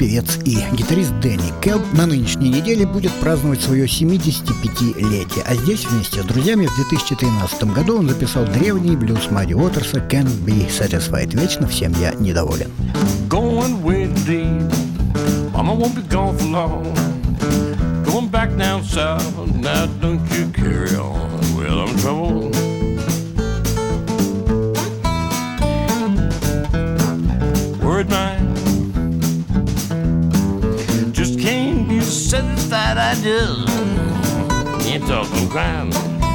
певец и гитарист Дэнни Келб на нынешней неделе будет праздновать свое 75-летие. А здесь вместе с друзьями в 2013 году он записал древний блюз Мадди Уотерса «Can't Be Satisfied». Вечно всем я недоволен. Going with deep, Mama won't be gone for long. Going back down south, now don't you carry on. Well, I'm troubled. Word mine, just can't be satisfied. I just can't talk, I'm crying.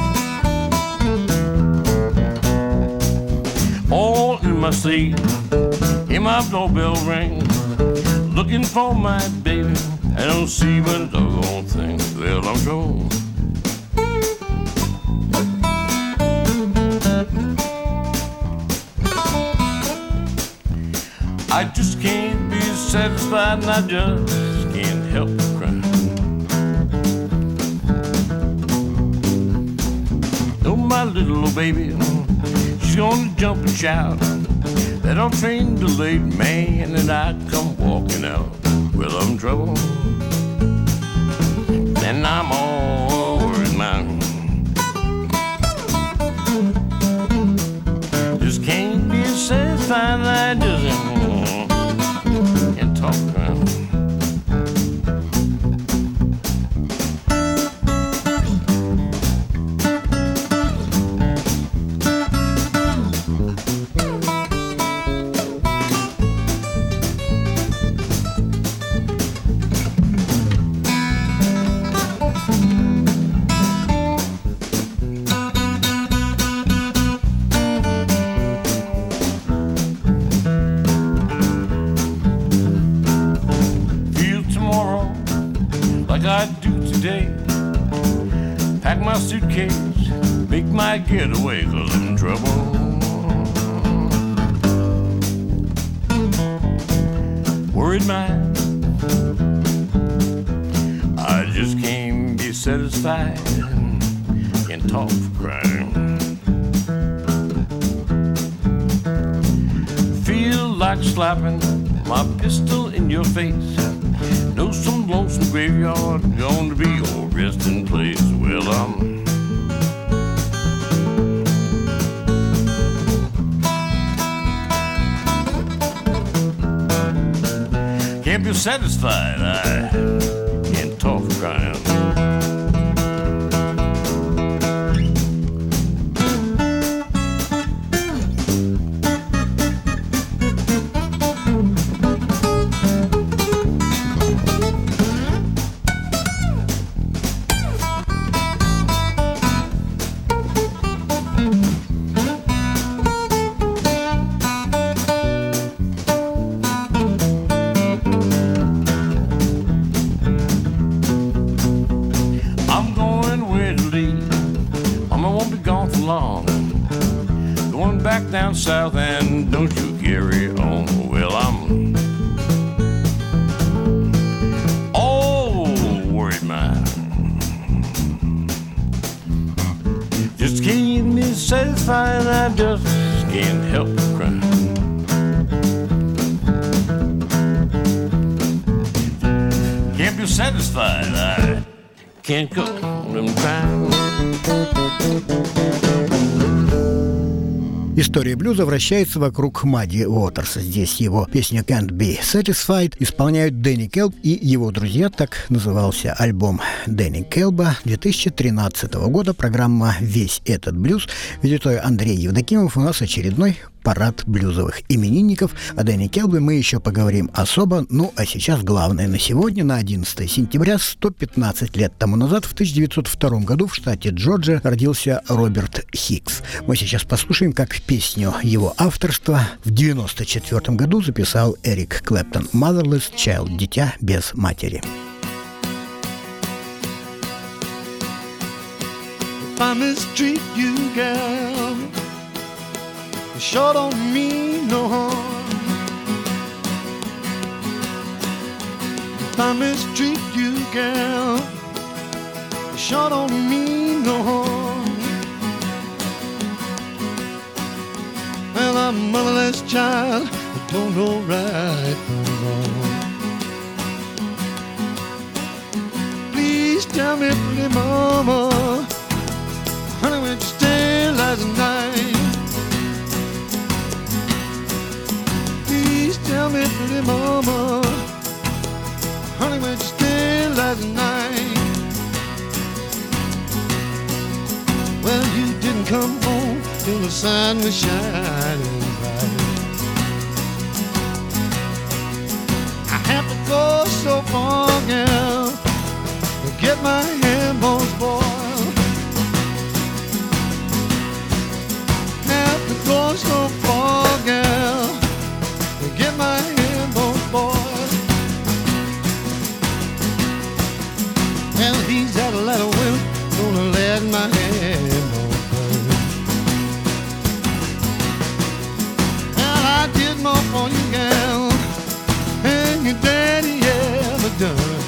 All in my sleep, hear my doorbell ring, looking for my baby. I don't see but a doggone thing. Well, I'm sure. I just can't be satisfied, and I just can't help crying. Oh, my little old baby, she's gonna jump and shout that old train delayed man, and I come walking out. Well, I'm in trouble, and I'm all worried now. Just can't be satisfied, I just can't talk around. I do today, pack my suitcase, make my getaway, 'cause I'm in trouble. Worried mind, I just can't be satisfied, can't talk for crying. Feel like slapping my pistol in your face. Know some lonesome graveyard going to be your resting place. Well, can't be satisfied. I can't talk crying. Down south, and don't you carry on. Well, I'm all worried, man. Just can't be satisfied, I just can't help crying. Can't be satisfied, I can't go, I'm crying. История блюза вращается вокруг Мадди Уотерса. Здесь его песню «Can't Be Satisfied» исполняют Дэнни Келб и его друзья. Так назывался альбом Дэнни Келба 2013 года. Программа «Весь этот блюз» ведет Андрей Евдокимов. У нас очередной парад блюзовых именинников. О Дэнни Келбе мы еще поговорим особо. Ну, а сейчас главное на сегодня, на 11 сентября, 115 лет тому назад, в 1902 году в штате Джорджия родился Роберт Хикс. Мы сейчас послушаем, как песню его авторства в 1994 году записал Эрик Клэптон. «Motherless Child» – «Дитя без матери». If I mistreat you, girl, you sure don't mean no harm. If I mistreat you, girl, you sure don't mean no harm. Well, I'm a motherless child, I don't know right from wrong. tell me, pretty mama, honey, where'd you stay last night? Please tell me, pretty mama, honey, where'd you stay last night? Well, you didn't come home till the sun was shining bright. I have to go so far, girl, to get my hamburgers boiled. Have to go so far, girl, to get my hamburgers boiled. Well, these that little women gonna let my hamburgers burn. Well, I did more for you, girl, than your daddy ever done.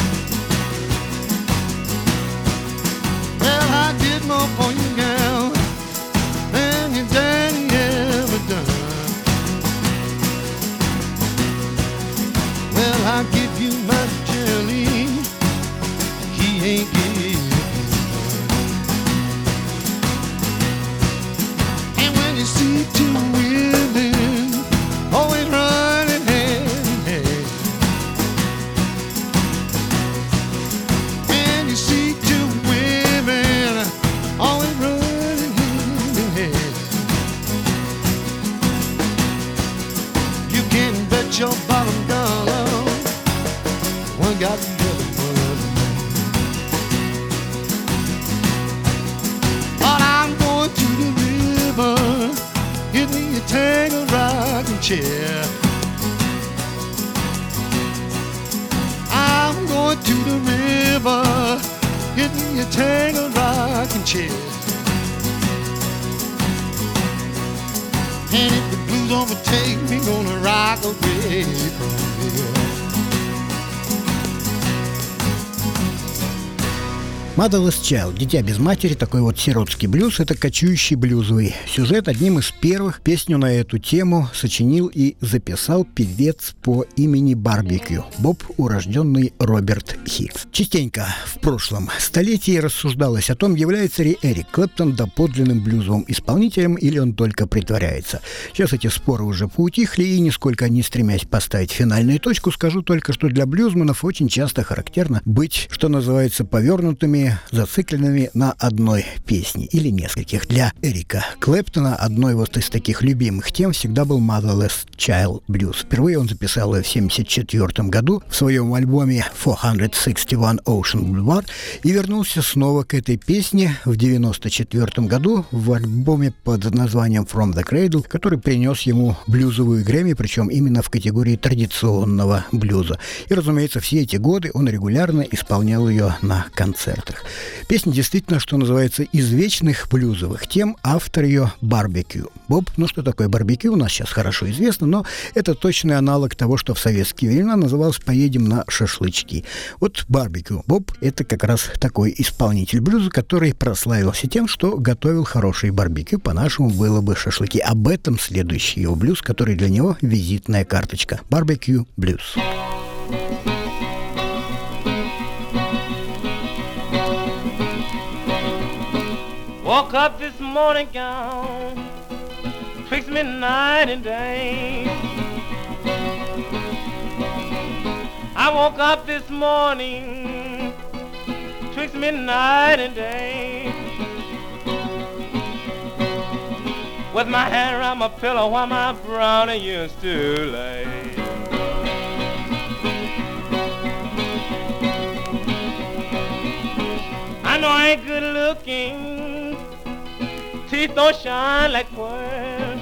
Well, I did more for you, girl, than your daddy ever done. Well, I'll give you my jelly, he ain't give you none. And when you see two women always running hand in hand, and you see two women always running hand in hand, you can bet your bottom dollar one got the other one. But I'm going to the river, get me a tangled rocking chair. I'm going to the river, get me a tangled rocking chair. And if the blues overtake me, gonna rock away from here. Motherless Child, «Дитя без матери», такой вот сиротский блюз, это кочующий блюзовый сюжет. Одним из первых песню на эту тему сочинил и записал певец по имени Барбекю, Боб, урожденный Роберт Хикс. Частенько в прошлом столетии рассуждалось о том, является ли Эрик Клэптон доподлинным блюзовым исполнителем или он только притворяется. Сейчас эти споры уже поутихли, и нисколько не стремясь поставить финальную точку, скажу только, что для блюзманов очень часто характерно быть, что называется, повернутыми, зацикленными на одной песне или нескольких. Для Эрика Клэптона одной вот из таких любимых тем всегда был Motherless Child Blues. Впервые он записал ее в 1974 году в своем альбоме 461 Ocean Boulevard и вернулся снова к этой песне в 1994 году в альбоме под названием From the Cradle, который принес ему блюзовую Грэмми, причем именно в категории традиционного блюза. И, разумеется, все эти годы он регулярно исполнял ее на концертах. Песня действительно, что называется, из вечных блюзовых тем. Автор ее Барбекю Боб. Ну, что такое барбекю, у нас сейчас хорошо известно, но это точный аналог того, что в советские времена называлось «поедем на шашлычки». Вот Барбекю Боб — это как раз такой исполнитель блюза, который прославился тем, что готовил хороший барбекю, по-нашему было бы шашлыки. Об этом следующий его блюз, который для него визитная карточка. Барбекю Блюз. Woke up this morning, gone fix me night and day. I woke up this morning, twixt me night and day, with my hand around my pillow while my brownie used to lay. I know I ain't good looking, teeth don't shine like pearls.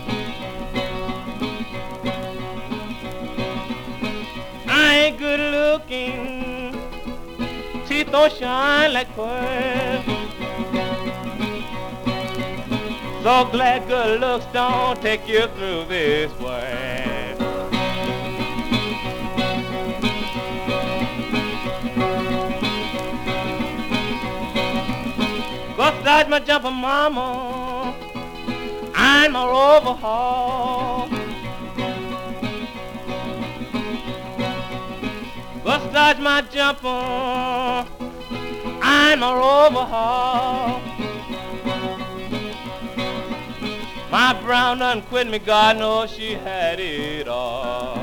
I ain't good looking, teeth don't shine like pearls. So glad good looks don't take you through this way. Go start my jumper mama, I'm my overhaul. Go start my jumper, I'm a overhaul. My brown done quit me, God knows she had it all.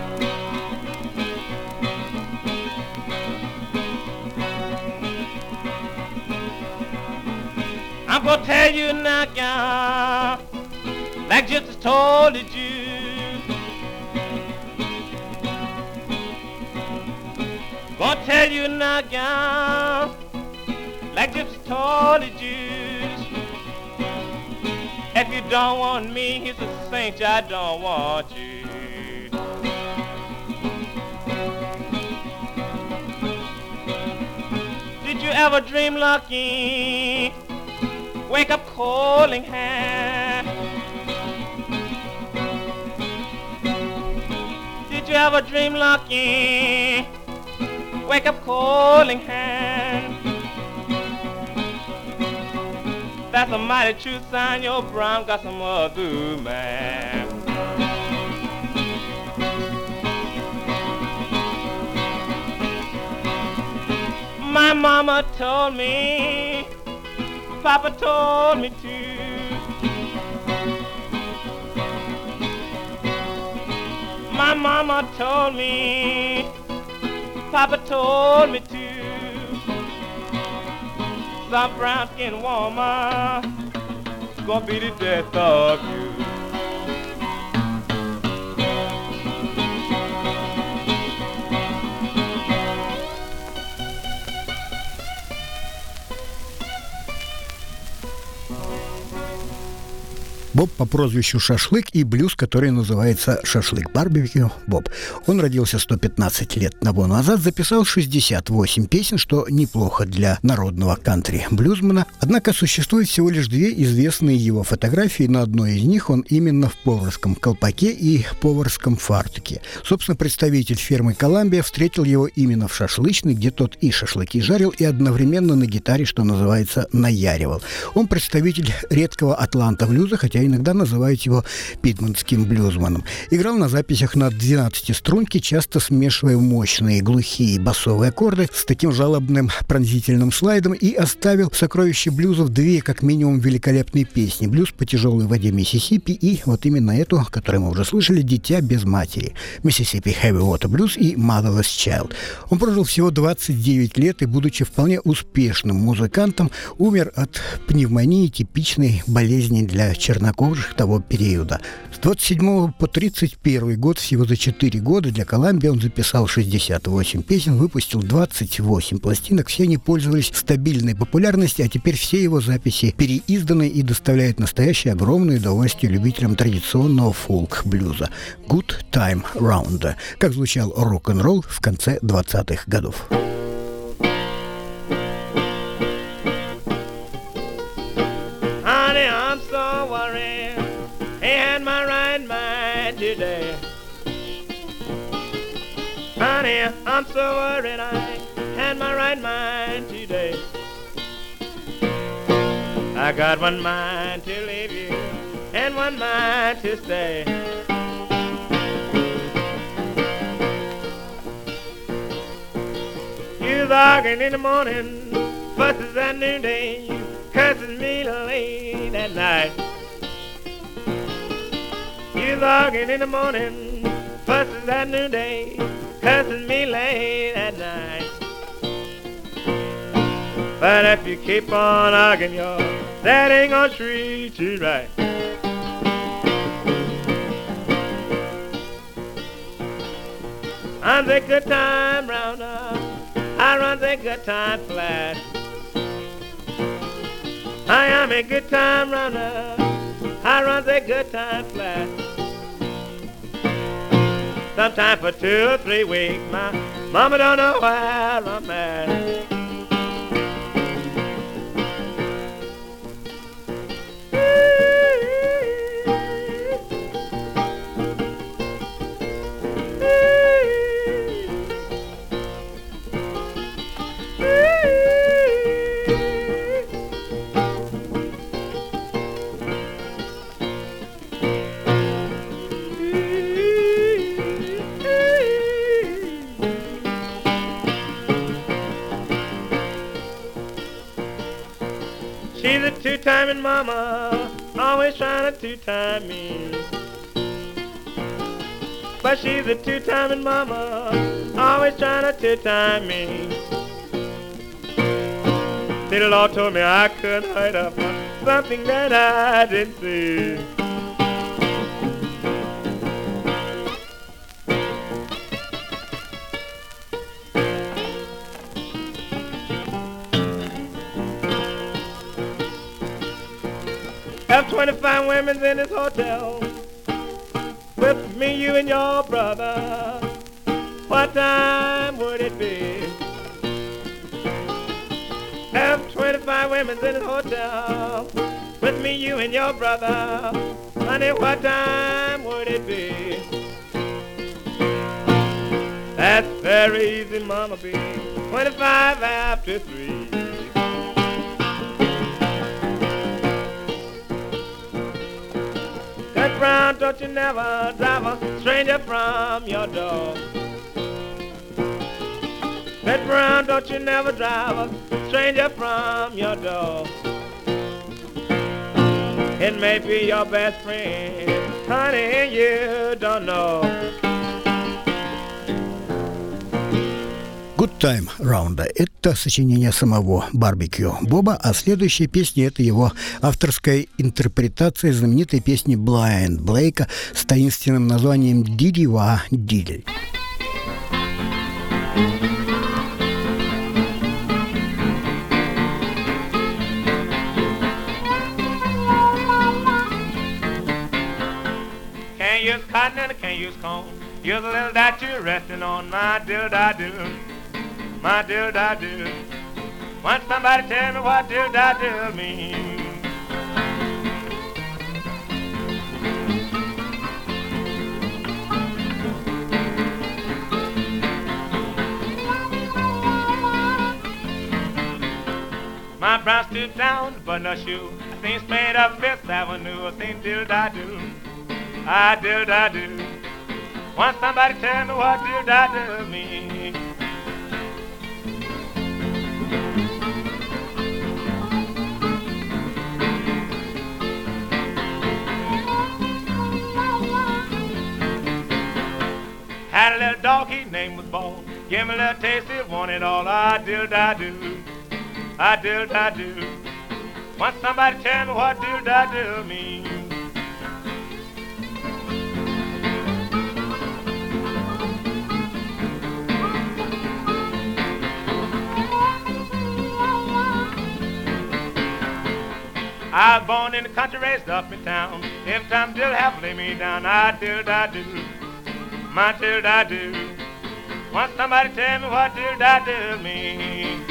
I'm gonna tell you now, gal, like Gypsy told the Jews. Gonna tell you now, gal, like Gypsy told the Jews. If you don't want me, he's a saint, I don't want you. Did you ever dream lucky? Wake up calling hand. Did you ever dream lucky? Wake up calling hand. That's a mighty true sign your brown got some other man. My mama told me, Papa told me to. My mama told me, Papa told me to. Some brown skin woman gonna be the death of you. Боб по прозвищу Шашлык и блюз, который называется «Шашлык барбекю» Боб. Он родился 115 лет тому назад, записал 68 песен, что неплохо для народного кантри-блюзмена. Однако существует всего лишь две известные его фотографии. На одной из них он именно в поварском колпаке и поварском фартуке. Собственно, представитель фермы «Коламбия» встретил его именно в шашлычной, где тот и шашлыки жарил, и одновременно на гитаре, что называется, наяривал. Он представитель редкого атланта-блюза, хотя иногда называют его питтсбургским блюзманом. Играл на записях на 12-струнке, часто смешивая мощные глухие басовые аккорды с таким жалобным пронзительным слайдом, и оставил в сокровище блюзов две, как минимум, великолепные песни. Блюз по тяжелой воде Миссисипи и вот именно эту, которую мы уже слышали, «Дитя без матери». Mississippi Heavy Water Blues и Motherless Child. Он прожил всего 29 лет и, будучи вполне успешным музыкантом, умер от пневмонии, типичной болезни для чернокожих того периода. С 27 по 31 год, всего за 4 года, для Коламбии он записал 68 песен, выпустил 28 пластинок. Все они пользовались стабильной популярностью, а теперь все его записи переизданы и доставляют настоящее огромное удовольствие любителям традиционного фолк-блюза. Good Time Round, как звучал рок-н-ролл в конце 20-х годов. Honey, I'm so worried, ain't my right mind today. Honey, I'm so worried, I had my right mind today. I got one mind to leave you and one mind to stay. You're arguing in the morning, fusses at noonday, you curses me late at night. You're arguing in the morning, fusses at noonday, curses me late at night. But if you keep on arguing, yo, that ain't gonna treat you right. I'm the good time rounder, I run the good time flat. I am a good time runner, I run the good time flat. Sometime for 2 or 3 weeks, my mama don't know where I'm at. She's a two-timing mama, always trying to two-time me. But she's a two-timing mama, always trying to two-time me. See, the Lord told me I couldn't hide up something that I didn't see. Have 25 women in this hotel with me, you, and your brother. What time would it be? Have 25 women in this hotel with me, you, and your brother. Honey, what time would it be? That's very easy, Mama B. 25 after 3. Cut Brown, don't you never drive a stranger from your door. Cut Brown, don't you never drive a stranger from your door. It may be your best friend, honey, and you don't know. Good Time раунда – это сочинение самого Барбекю Боба, а следующая песня – это его авторская интерпретация знаменитой песни Blind Блейка с таинственным названием «Диди-ва Диди». Can't use cotton and I can't use comb. Use a little that you're resting on, my dill-da-do, my dill-da-do. Want somebody tell me what dill-da-do means? My brown stooped down to button a shoe. I seen straight up Fifth Avenue. I seen dill-da-do, I dill-da-do. Want somebody tell me what dill-da-do means? Had a little dog, his name was Bone. Give me a little taste, he wanted all. I dill-da-do, I dill-da-do. Want somebody tell me what dill-da-do means? I was born in the country, raised up in town. Every time dill have to lay me down, I dill-da-do, my dill-da-do. Want somebody tell me what dill-da-do means?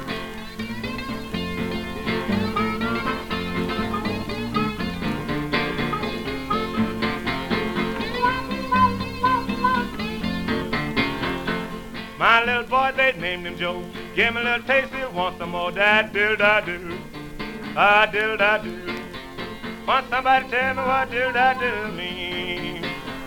My little boy, they named him Joe. Give me a little taste, he'll want some more. That dill-da-do, ah, dill-da-do. Want somebody tell me what dill-da-do means?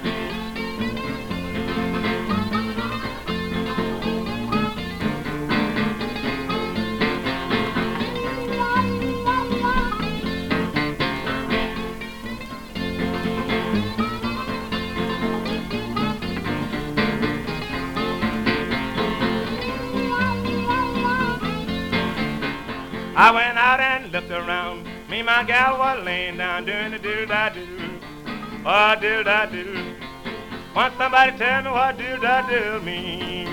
I went out and looked around. Me and my gal was laying down doing the dill-da-do, oh, dill-da-do. Want somebody tell me what dill-da-do means?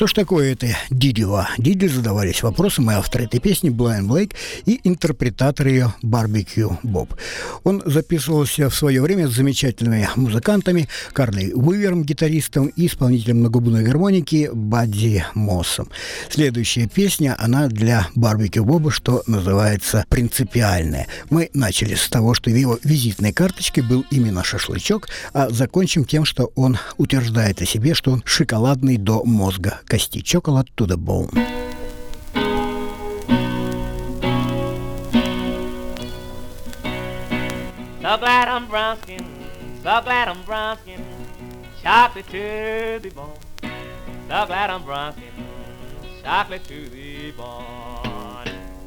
Что ж такое это Дидива? Диди задавались вопросом и авторы этой песни Блайан Блейк и интерпретатор ее Барбекю Боб. Он записывался в свое время с замечательными музыкантами Карли Уивером, гитаристом, и исполнителем многогубной гармоники Бадди Моссом. Следующая песня, она для Барбекю Боба, что называется, принципиальная. Мы начали с того, что в его визитной карточке был именно шашлычок, а закончим тем, что он утверждает о себе, что он шоколадный до мозга кости. Chocolate to the bone. So glad I'm brown skin, so glad I'm brown skin, chocolate to the bone. So glad I'm brown skin, chocolate to the bone.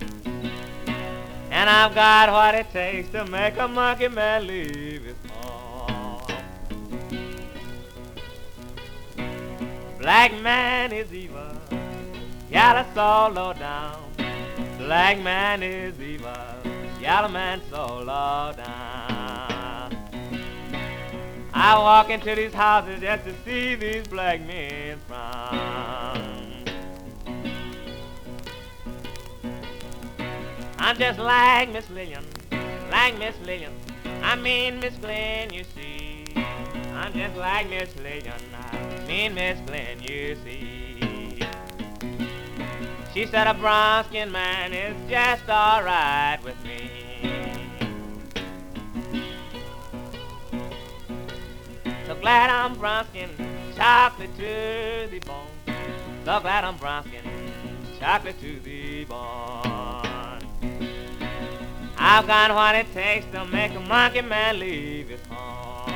And I've got what it takes to make a monkey man leave his home. Black man is evil, yellow so low down. Black man is evil, yellow man so low down. I walk into these houses just to see these black men frown. I'm just like Miss Lillian, like Miss Lillian. I mean Miss Glenn, you see. I'm just like Miss Lillian, I mean Miss Glenn, you see. She said a brown-skinned man is just all right with me. So glad I'm brown-skinned, chocolate to the bone. So glad I'm brown-skinned, chocolate to the bone. I've got what it takes to make a monkey man leave his home.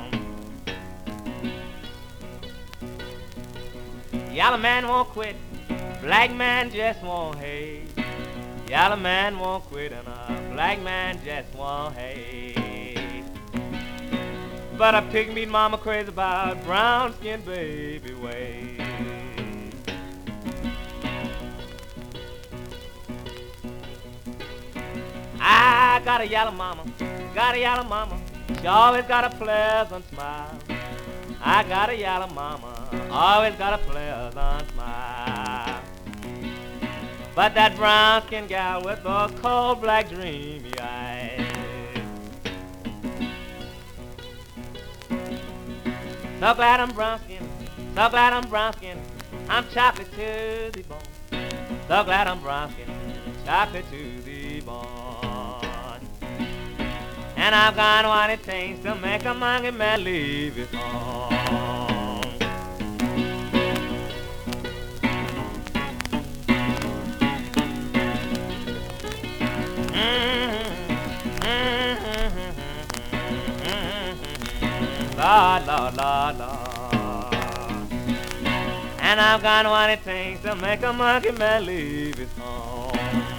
Yellow man won't quit, black man just won't hate. Yellow man won't quit and a black man just won't hate. But a pygmy mama crazy about brown-skinned baby ways. I got a yellow mama, she always got a pleasant smile. I got a yellow mama, always got a pleasant smile. But that brown-skinned gal with those cold black dreamy eyes. So glad I'm brown-skinned, so glad I'm brown-skinned, I'm chocolate to the bone. So glad I'm brown-skinned, chocolate to the bone. And I've got what it takes to make a monkey man leave his home. La la la la. And I've got what it takes to make a monkey man leave his home.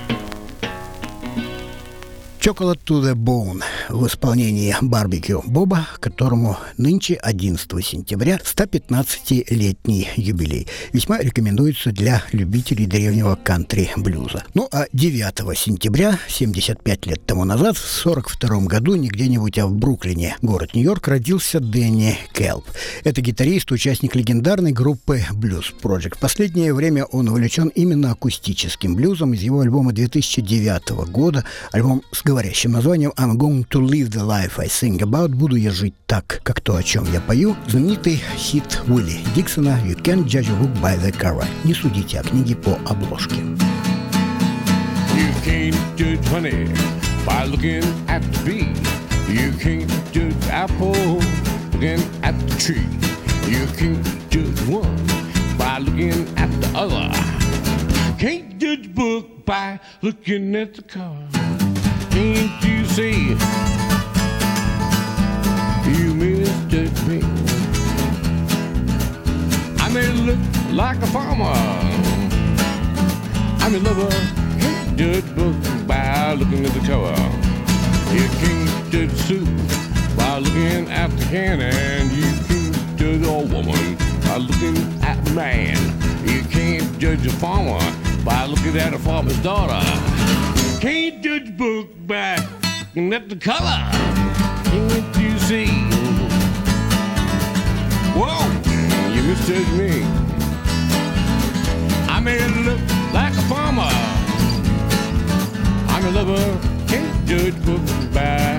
Chocolate to the Bone в исполнении Барбекю Боба, которому нынче 11 сентября 115-летний юбилей. Весьма рекомендуется для любителей древнего кантри-блюза. Ну а 9 сентября, 75 лет тому назад, в 1942 году, не где-нибудь, а в Бруклине, город Нью-Йорк, родился Дэнни Келп. Это гитарист, участник легендарной группы Blues Project. В последнее время он увлечен именно акустическим блюзом из его альбома 2009 года, альбом с говорящим названием «I'm going to live the life I sing about», «Буду я жить так, как то, о чем я пою», знаменитый хит Уилли Диксона «You can't judge a book by the cover». Не судите о книге по обложке. You can't judge honey by looking at the bee. You can't judge apple looking at the tree. You can't judge one by looking at the other. Can't judge book by looking at the cover. Can't you see? You misjudge me. I may look like a farmer. I'm a lover. Can't judge book by looking at the cover. You can't judge soup by looking at the can, and you can't judge a woman by looking at a man. You can't judge a farmer by looking at a farmer's daughter. Can't judge book by looking at the color. Can't you see? Whoa, you misjudge me. may look like a farmer. I'm a lover, can't judge books by.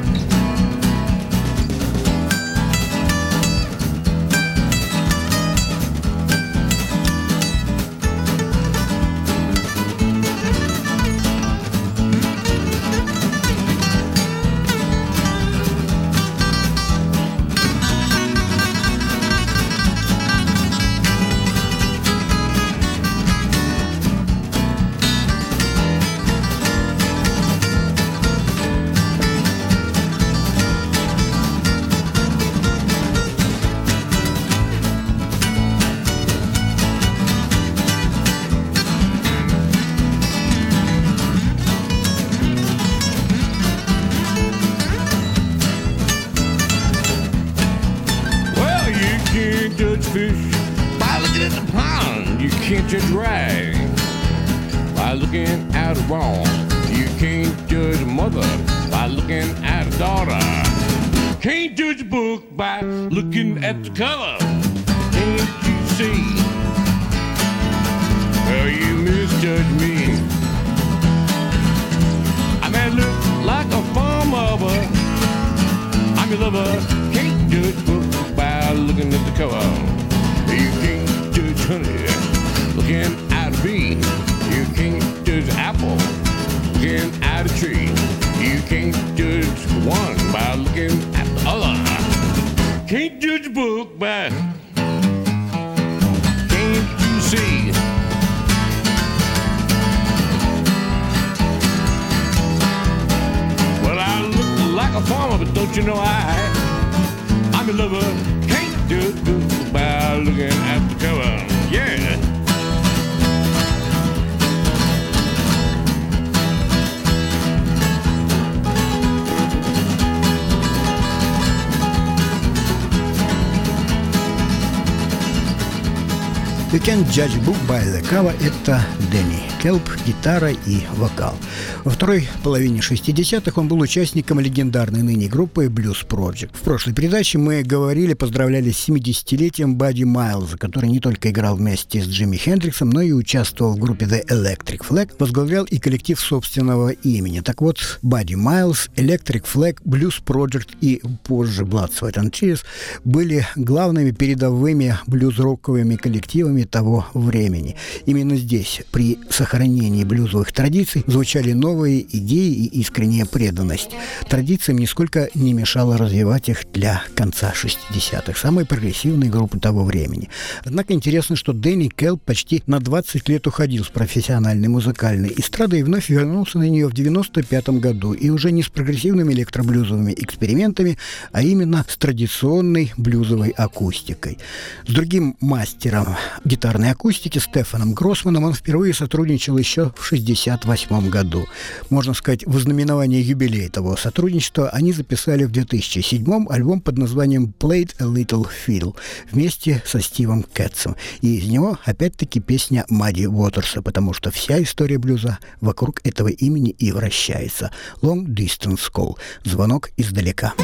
Fish by looking at the pond, you can't judge right by looking at a wall. You can't judge a mother by looking at a daughter. Can't judge a book by looking at the cover. Can't you see? Well, you misjudge me. I may look like a farmer, but I'm your lover. Can't judge books by looking at the cover. You can't judge honey looking at a bee. You can't judge apple looking at a tree. You can't judge one by looking at the other. Can't judge a book by, can't you see? Well, I look like a farmer, but don't you know I'm a lover. Can't judge books by looking at the cover. Yeah. You Can't Judge Book by the Cover – это Дэнни Келп, гитара и вокал. Во второй половине 60-х он был участником легендарной ныне группы Blues Project. В прошлой передаче мы поздравляли с 70-летием Бадди Майлза, который не только играл вместе с Джимми Хендриксом, но и участвовал в группе The Electric Flag, возглавлял и коллектив собственного имени. Так вот, Бадди Майлз, Electric Flag, Blues Project и позже Blood, Sweat and Tears были главными передовыми блюз-роковыми коллективами того времени. Именно здесь, при сохранении блюзовых традиций, звучали новые идеи и искренняя преданность. Традициям нисколько не мешало развивать их для конца 60-х, самой прогрессивной группы того времени. Однако интересно, что Дэнни Келп почти на 20 лет уходил с профессиональной музыкальной эстрады и вновь вернулся на нее в 95-м году, и уже не с прогрессивными электроблюзовыми экспериментами, а именно с традиционной блюзовой акустикой. С другим мастером гитарной акустики Стефаном Гроссманом он впервые сотрудничал еще в 1968 году. Можно сказать, в ознаменование юбилея того сотрудничества они записали в 2007 альбом под названием «Played a Little Fiddle» вместе со Стивом Кэтсом. И из него опять-таки песня Мадди Уотерса, потому что вся история блюза вокруг этого имени и вращается. «Long Distance Call» — звонок издалека.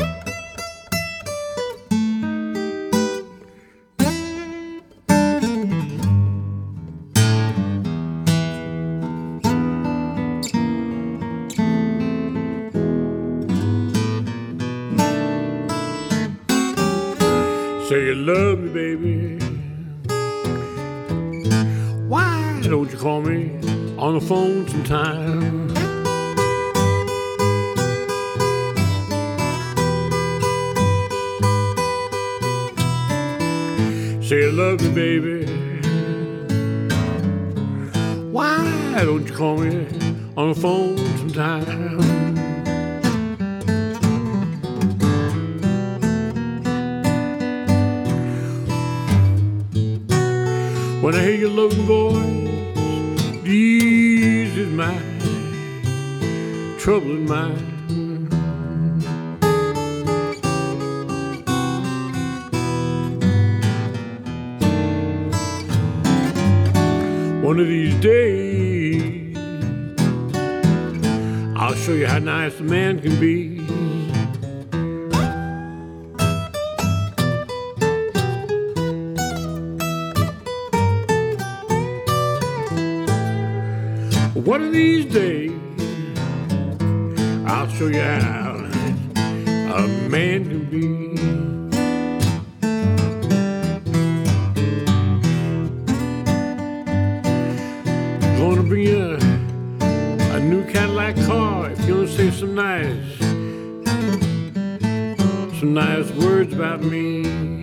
Say you love me, baby. Why don't you call me on the phone sometime? Say you love me, baby. Why don't you call me on the phone sometime? When I hear your loving voice, eases my troubling mind. One of these days, I'll show you how nice a man can be. One of these days, I'll show you how a man can be. Gonna bring you a new Cadillac car if you want to say some nice words about me.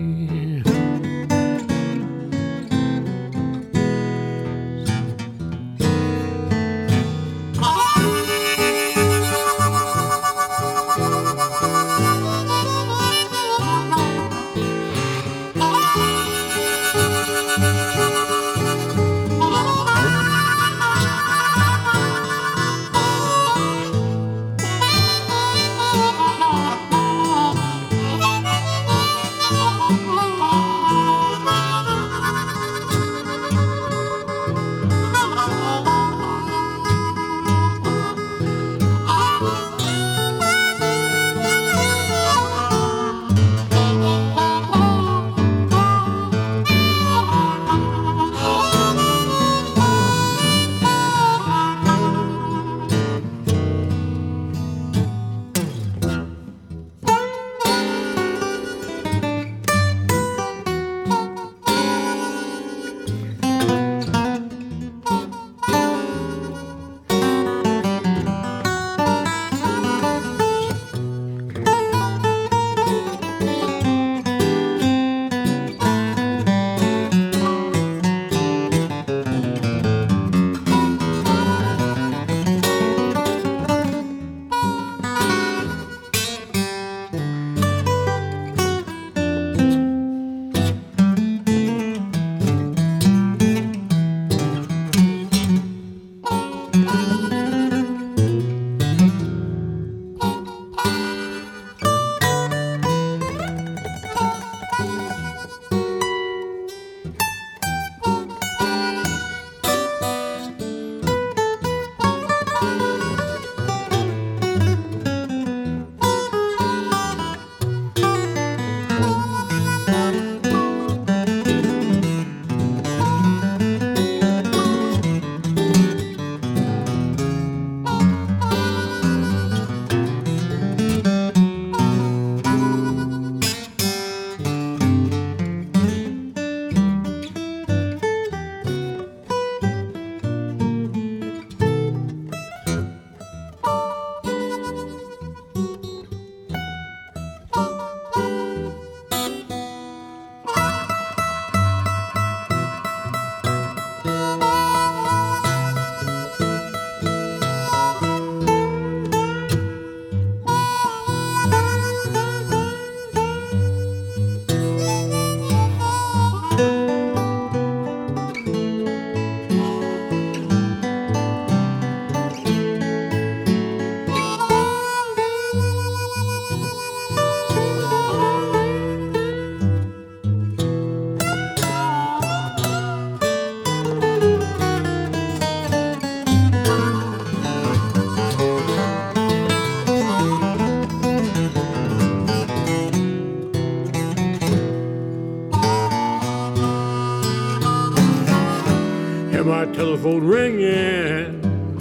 My telephone ringing,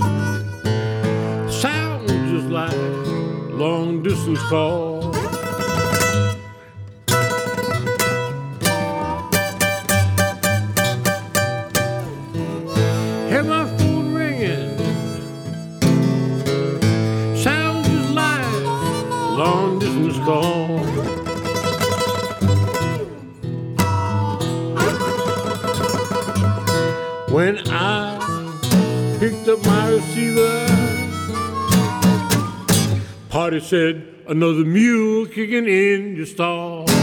sounds just like long distance call. Hear my phone ringing, sounds just like long distance call. When I picked up my receiver, party said, another mule kicking in your stall.